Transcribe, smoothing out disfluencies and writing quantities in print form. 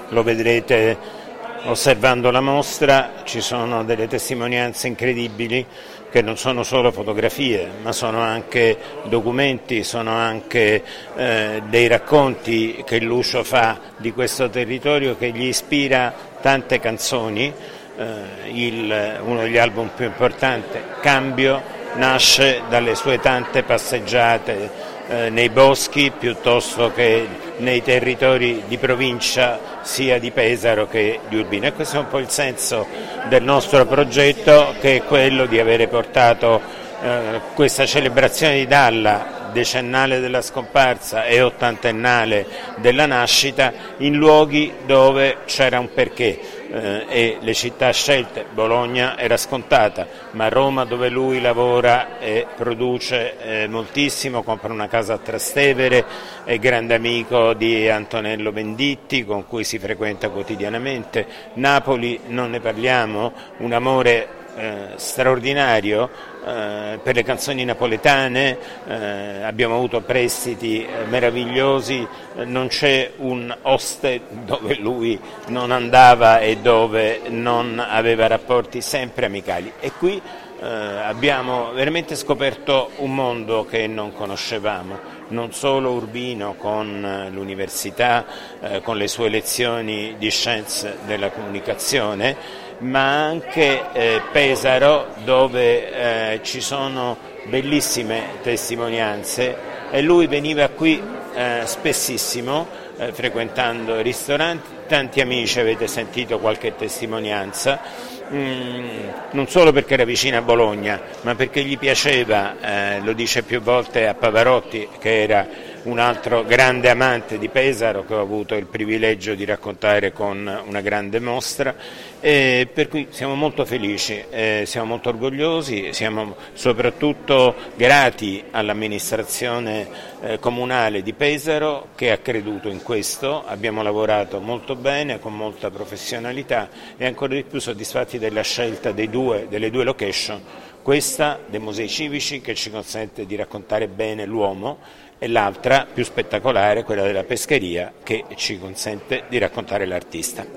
lo vedrete osservando la mostra, ci sono delle testimonianze incredibili che non sono solo fotografie, ma sono anche documenti, sono anche dei racconti che Lucio fa di questo territorio, che gli ispira tante canzoni. Uno degli album più importanti, Cambio, nasce dalle sue tante passeggiate nei boschi piuttosto che nei territori di provincia sia di Pesaro che di Urbino, e questo è un po' il senso del nostro progetto, che è quello di avere portato questa celebrazione di Dalla, decennale della scomparsa e ottantennale della nascita, in luoghi dove c'era un perché. E le città scelte, Bologna era scontata, ma Roma, dove lui lavora e produce moltissimo, compra una casa a Trastevere, è grande amico di Antonello Venditti con cui si frequenta quotidianamente. Napoli non ne parliamo, un amore straordinario per le canzoni napoletane, abbiamo avuto prestiti meravigliosi, non c'è un oste dove lui non andava e dove non aveva rapporti sempre amicali, e qui abbiamo veramente scoperto un mondo che non conoscevamo, non solo Urbino con l'università, con le sue lezioni di scienze della comunicazione, ma anche Pesaro, dove ci sono bellissime testimonianze, e lui veniva qui spessissimo, frequentando ristoranti, tanti amici, avete sentito qualche testimonianza, non solo perché era vicino a Bologna, ma perché gli piaceva, lo dice più volte a Pavarotti, che era un altro grande amante di Pesaro, che ho avuto il privilegio di raccontare con una grande mostra, per cui siamo molto felici, siamo molto orgogliosi, siamo soprattutto grati all'amministrazione comunale di Pesaro, che ha creduto in questo. Abbiamo lavorato molto bene, con molta professionalità, e ancora di più soddisfatti della scelta delle due location, questa dei musei civici, che ci consente di raccontare bene l'uomo, e l'altra più spettacolare, quella della pescheria, che ci consente di raccontare l'artista.